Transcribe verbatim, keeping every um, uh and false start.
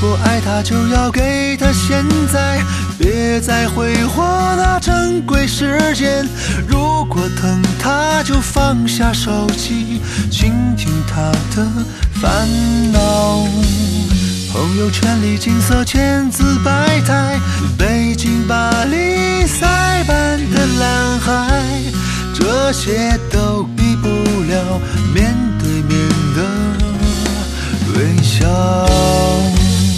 果爱他就要给他现在，别再挥霍那珍贵时间。如果疼他就放下手机，倾听他的烦恼。朋友圈里景色千姿百态，北京巴黎塞班的蓝海，这些都比不了面